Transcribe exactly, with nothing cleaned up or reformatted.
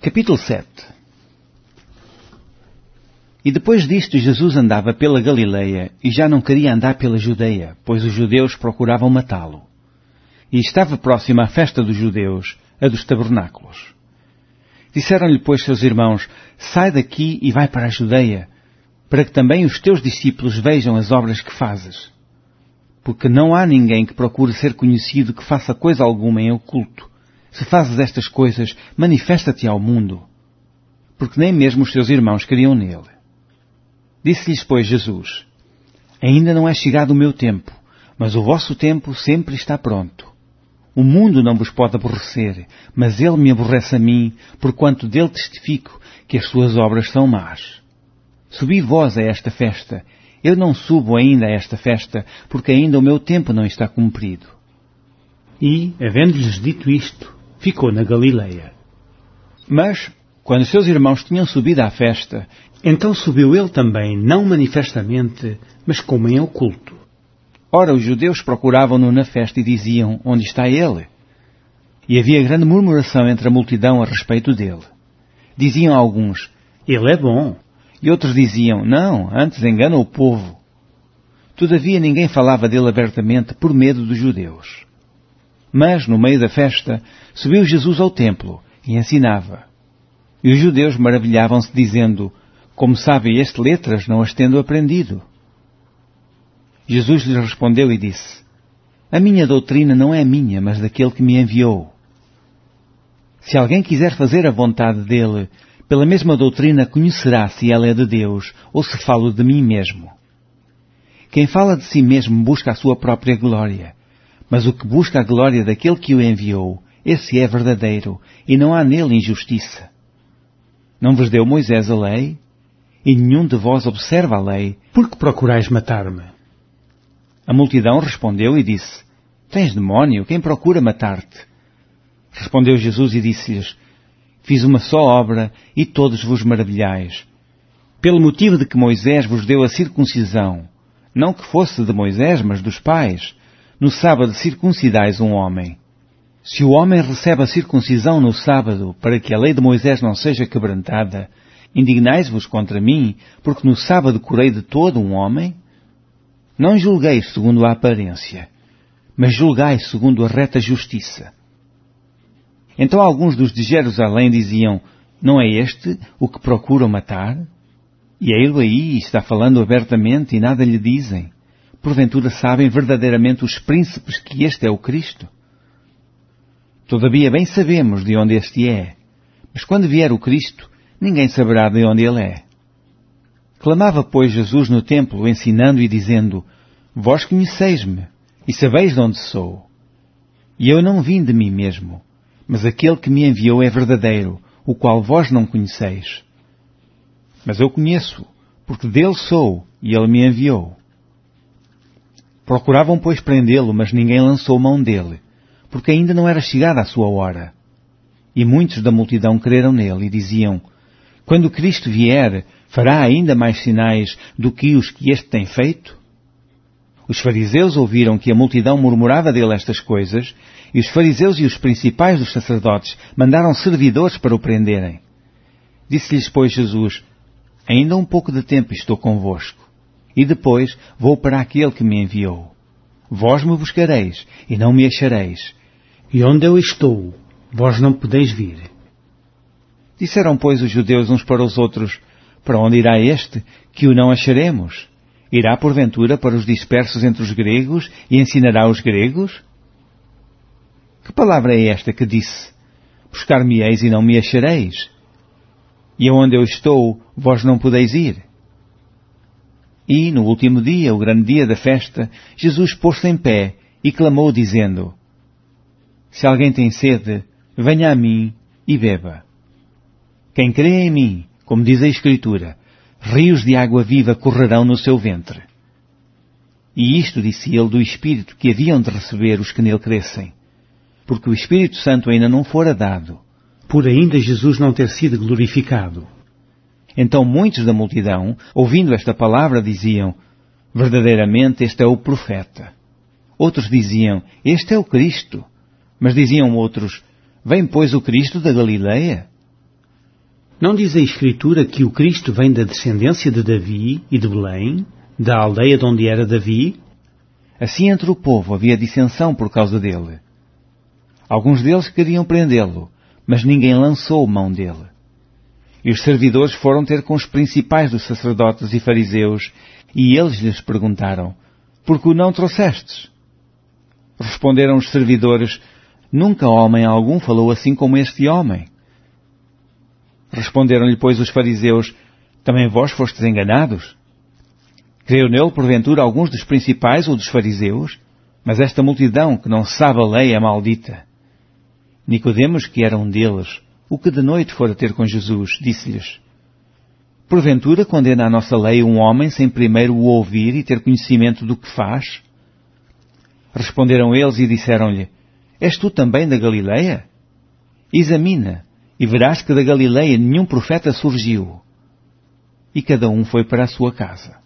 Capítulo sete. E depois disto Jesus andava pela Galileia e já não queria andar pela Judeia, pois os judeus procuravam matá-lo. E estava próxima a festa dos judeus, a dos tabernáculos. Disseram-lhe, pois, seus irmãos, sai daqui e vai para a Judeia, para que também os teus discípulos vejam as obras que fazes. Porque não há ninguém que procure ser conhecido que faça coisa alguma em oculto. Se fazes estas coisas, manifesta-te ao mundo. Porque nem mesmo os seus irmãos queriam nele. Disse-lhes, pois, Jesus, ainda não é chegado o meu tempo, mas o vosso tempo sempre está pronto. O mundo não vos pode aborrecer, mas ele me aborrece a mim, porquanto dele testifico que as suas obras são más. Subi vós a esta festa. Eu não subo ainda a esta festa, porque ainda o meu tempo não está cumprido. E, havendo-lhes dito isto, ficou na Galileia. Mas, quando os seus irmãos tinham subido à festa, então subiu ele também, não manifestamente, mas como em oculto. Ora, os judeus procuravam-no na festa e diziam, onde está ele? E havia grande murmuração entre a multidão a respeito dele. Diziam alguns, ele é bom. E outros diziam, não, antes engana o povo. Todavia ninguém falava dele abertamente por medo dos judeus. Mas, no meio da festa, subiu Jesus ao templo e ensinava. E os judeus maravilhavam-se, dizendo, como sabe este letras, não as tendo aprendido? Jesus lhes respondeu e disse, a minha doutrina não é minha, mas daquele que me enviou. Se alguém quiser fazer a vontade dele, pela mesma doutrina conhecerá se ela é de Deus ou se falo de mim mesmo. Quem fala de si mesmo busca a sua própria glória, mas o que busca a glória daquele que o enviou, esse é verdadeiro, e não há nele injustiça. Não vos deu Moisés a lei? E nenhum de vós observa a lei. Por que procurais matar-me? A multidão respondeu e disse, tens demónio, quem procura matar-te? Respondeu Jesus e disse-lhes, fiz uma só obra e todos vos maravilhais. Pelo motivo de que Moisés vos deu a circuncisão, não que fosse de Moisés, mas dos pais, no sábado circuncidais um homem. Se o homem recebe a circuncisão no sábado, para que a lei de Moisés não seja quebrantada, indignais-vos contra mim, porque no sábado curei de todo um homem? Não julgueis segundo a aparência, mas julgai segundo a reta justiça. Então alguns dos de Jerusalém diziam, não é este o que procuram matar? E ele aí está falando abertamente e nada lhe dizem. Porventura sabem verdadeiramente os príncipes que este é o Cristo? Todavia bem sabemos de onde este é. Mas quando vier o Cristo, ninguém saberá de onde ele é. Clamava, pois, Jesus no templo, ensinando e dizendo, vós conheceis-me, e sabeis de onde sou. E eu não vim de mim mesmo, mas aquele que me enviou é verdadeiro, o qual vós não conheceis. Mas eu conheço, porque dele sou, e ele me enviou. Procuravam, pois, prendê-lo, mas ninguém lançou mão dele, porque ainda não era chegada a sua hora. E muitos da multidão creram nele e diziam, quando Cristo vier, fará ainda mais sinais do que os que este tem feito? Os fariseus ouviram que a multidão murmurava dele estas coisas, e os fariseus e os principais dos sacerdotes mandaram servidores para o prenderem. Disse-lhes, pois, Jesus, ainda um pouco de tempo estou convosco, e depois vou para aquele que me enviou. Vós me buscareis, e não me achareis. E onde eu estou, vós não podeis vir. Disseram, pois, os judeus uns para os outros, para onde irá este, que o não acharemos? Irá, porventura, para os dispersos entre os gregos, e ensinará os gregos? Que palavra é esta que disse, buscar-me-eis e não me achareis? E aonde eu estou, vós não podeis ir? E, no último dia, o grande dia da festa, Jesus pôs-se em pé e clamou, dizendo, se alguém tem sede, venha a mim e beba. Quem crê em mim, como diz a Escritura, rios de água viva correrão no seu ventre. E isto disse ele do Espírito que haviam de receber os que nele crescem, porque o Espírito Santo ainda não fora dado, por ainda Jesus não ter sido glorificado. Então muitos da multidão, ouvindo esta palavra, diziam, verdadeiramente este é o profeta. Outros diziam, este é o Cristo. Mas diziam outros, vem pois o Cristo da Galileia? Não diz a Escritura que o Cristo vem da descendência de Davi e de Belém, da aldeia de onde era Davi? Assim entre o povo havia dissensão por causa dele. Alguns deles queriam prendê-lo, mas ninguém lançou mão dele. E os servidores foram ter com os principais dos sacerdotes e fariseus, e eles lhes perguntaram: por que o não trouxestes? Responderam os servidores: nunca homem algum falou assim como este homem. Responderam-lhe, pois, os fariseus: também vós fostes enganados? Creu nele, porventura, alguns dos principais ou dos fariseus? Mas esta multidão, que não sabe a lei, é maldita. Nicodemos, que era um deles, o que de noite fora ter com Jesus, disse-lhes: porventura condena a nossa lei um homem sem primeiro o ouvir e ter conhecimento do que faz? Responderam eles e disseram-lhe: és tu também da Galileia? Examina, e verás que da Galileia nenhum profeta surgiu. E cada um foi para a sua casa.